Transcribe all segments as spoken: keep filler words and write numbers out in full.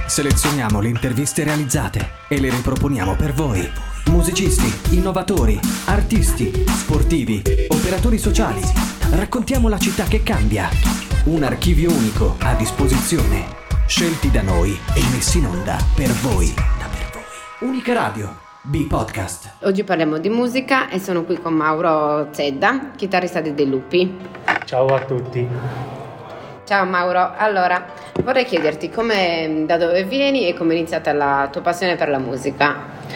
Selezioniamo le interviste realizzate e le riproponiamo per voi. Musicisti, innovatori, artisti, sportivi, operatori sociali. Raccontiamo la città che cambia. Un archivio unico a disposizione. Scelti da noi e messi in onda per voi. Unica Radio, B-Podcast. Oggi parliamo di musica e sono qui con Mauro Zedda, chitarrista di De Lupi. Ciao a tutti. Ciao Mauro, allora vorrei chiederti come, da dove vieni e come è iniziata la tua passione per la musica.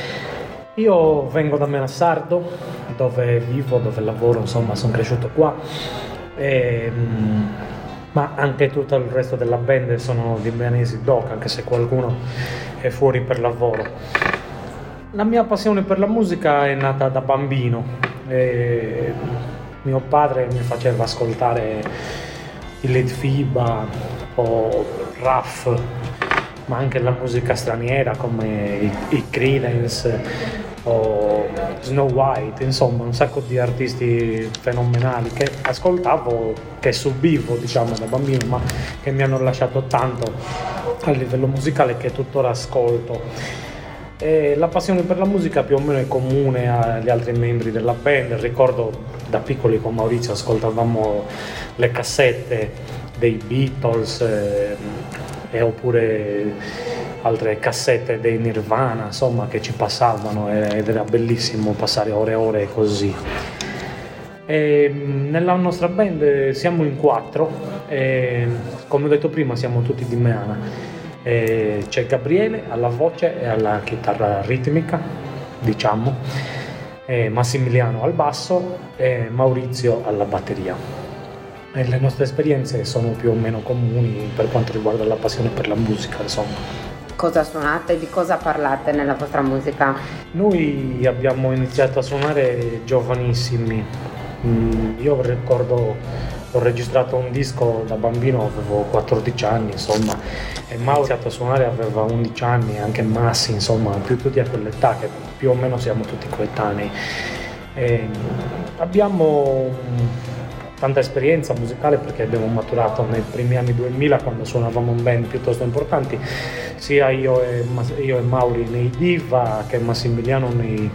Io vengo da Melassardo, dove vivo, dove lavoro, insomma sono cresciuto qua, e, ma anche tutto il resto della band sono di Milanesi Doc, anche se qualcuno è fuori per lavoro. La mia passione per la musica è nata da bambino. E mio padre mi faceva ascoltare il Litfiba o Raff, ma anche la musica straniera come i, i Creedence o Snow White, insomma un sacco di artisti fenomenali che ascoltavo, che subivo diciamo da bambino, ma che mi hanno lasciato tanto a livello musicale che tuttora ascolto. E la passione per la musica più o meno è comune agli altri membri della band. Ricordo da piccoli con Maurizio ascoltavamo le cassette dei Beatles eh, e oppure altre cassette dei Nirvana, insomma, che ci passavano ed era bellissimo passare ore e ore così. E nella nostra band siamo in quattro e, come ho detto prima, siamo tutti di Meana. E c'è Gabriele alla voce e alla chitarra ritmica, diciamo, e Massimiliano al basso e Maurizio alla batteria. E le nostre esperienze sono più o meno comuni per quanto riguarda la passione per la musica, insomma. Cosa suonate e di cosa parlate nella vostra musica? Noi abbiamo iniziato a suonare giovanissimi. Io ricordo, ho registrato un disco da bambino, avevo quattordici anni, insomma, e Mauro ha iniziato a suonare, aveva undici anni, anche Massi, insomma, più tutti a quell'età, che più o meno siamo tutti coetanei. E abbiamo tanta esperienza musicale perché abbiamo maturato nei primi anni duemila, quando suonavamo in band piuttosto importanti, sia io e, io e Mauri nei Diva che Massimiliano nei...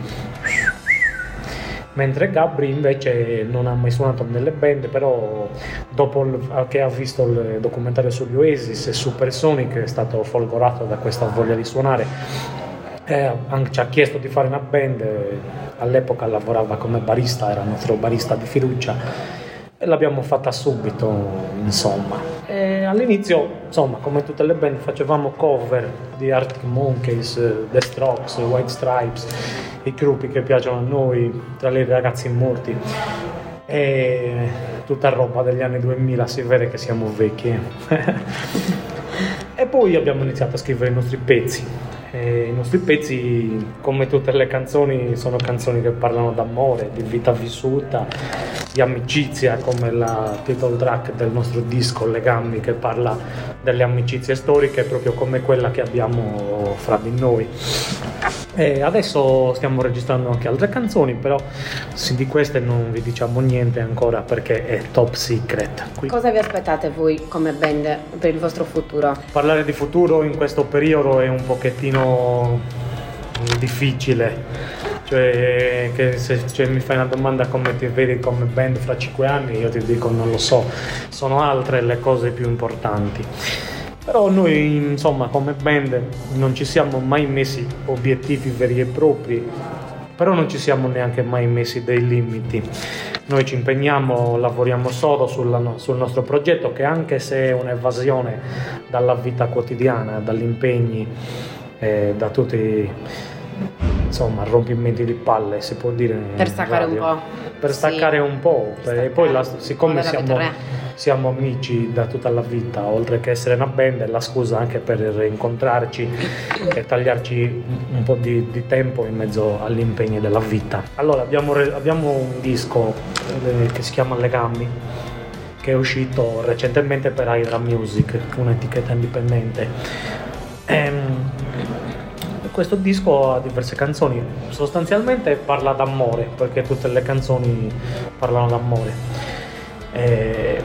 mentre Gabri invece non ha mai suonato nelle band, però dopo che ha visto il documentario sugli Oasis e Supersonic è stato folgorato da questa voglia di suonare, eh, ci ha chiesto di fare una band. All'epoca lavorava come barista, era il nostro barista di fiducia e l'abbiamo fatta subito, insomma. E all'inizio, insomma, come tutte le band, facevamo cover di Arctic Monkeys, The Strokes, White Stripes, i gruppi che piacciono a noi, tra i ragazzi morti, e tutta roba degli anni duemila, si vede che siamo vecchi. E poi abbiamo iniziato a scrivere i nostri pezzi. E i nostri pezzi, come tutte le canzoni, sono canzoni che parlano d'amore, di vita vissuta, di amicizia, come la title track del nostro disco Legami, che parla delle amicizie storiche proprio come quella che abbiamo fra di noi. E adesso stiamo registrando anche altre canzoni, però di queste non vi diciamo niente ancora perché è top secret. Qui. Cosa vi aspettate voi come band per il vostro futuro? Parlare di futuro in questo periodo è un pochettino difficile, cioè che se cioè, mi fai una domanda come ti vedi come band fra cinque anni, io ti dico non lo so, sono altre le cose più importanti. Però noi, insomma, come band non ci siamo mai messi obiettivi veri e propri, però non ci siamo neanche mai messi dei limiti. Noi ci impegniamo, lavoriamo solo sulla, sul nostro progetto, che anche se è un'evasione dalla vita quotidiana, dagli impegni, eh, da tutti, insomma, rompimenti di palle, si può dire. Per staccare un po'. Per staccare sì. un po', e poi la, siccome siamo... Siamo amici da tutta la vita, oltre che essere una band, è la scusa anche per incontrarci e tagliarci un po' di, di tempo in mezzo agli impegni della vita. Allora abbiamo, abbiamo un disco eh, che si chiama Legami, che è uscito recentemente per Hydra Music, un'etichetta indipendente. Ehm, questo disco ha diverse canzoni, sostanzialmente parla d'amore, perché tutte le canzoni parlano d'amore. E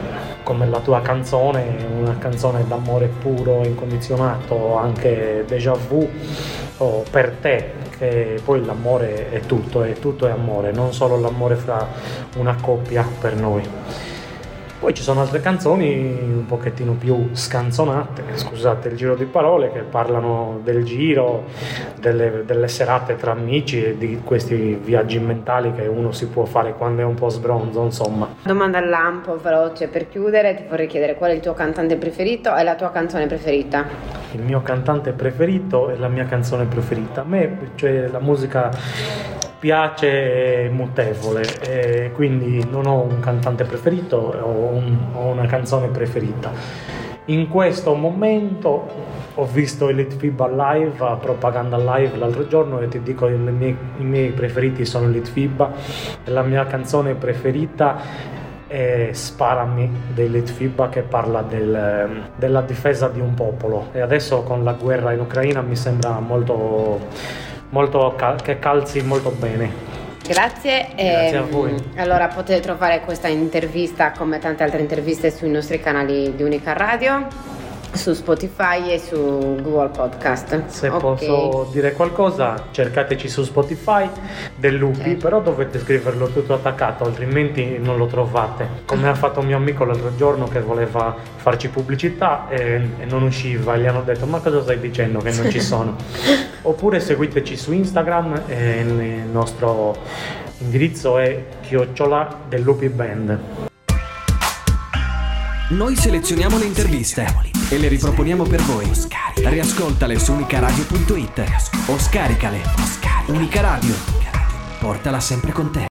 come la tua canzone, una canzone d'amore puro, incondizionato, anche déjà vu, o Per te, che poi l'amore è tutto, è tutto è amore, non solo l'amore fra una coppia per noi. Poi ci sono altre canzoni un pochettino più scanzonate, scusate il giro di parole, che parlano del giro, delle, delle serate tra amici e di questi viaggi mentali che uno si può fare quando è un po' sbronzo, insomma. Domanda al lampo, veloce, per chiudere ti vorrei chiedere qual è il tuo cantante preferito e la tua canzone preferita. Il mio cantante preferito e la mia canzone preferita. A me, cioè, la musica piace, è mutevole, e quindi non ho un cantante preferito, ho, un, ho una canzone preferita. In questo momento ho visto il Litfiba live, a Propaganda Live l'altro giorno, e ti dico i miei, i miei preferiti sono Litfiba, e la mia canzone preferita è Sparami dei Litfiba, che parla del, della difesa di un popolo, e adesso con la guerra in Ucraina mi sembra molto molto cal- che calzi molto bene. Grazie, Grazie e, a voi. Allora potete trovare questa intervista come tante altre interviste sui nostri canali di Unica Radio, su Spotify e su Google Podcast. Se okay. posso dire qualcosa, cercateci su Spotify del Lupi, okay. Però dovete scriverlo tutto attaccato, altrimenti non lo trovate, come ha fatto mio amico l'altro giorno, che voleva farci pubblicità e, e non usciva, e gli hanno detto: ma cosa stai dicendo che non ci sono? Oppure seguiteci su Instagram, e il nostro indirizzo è chiocciola del Lupi Band. Noi selezioniamo le interviste e le riproponiamo per voi. Riascoltale su unicaradio punto it o scaricale. Unica Radio, portala sempre con te.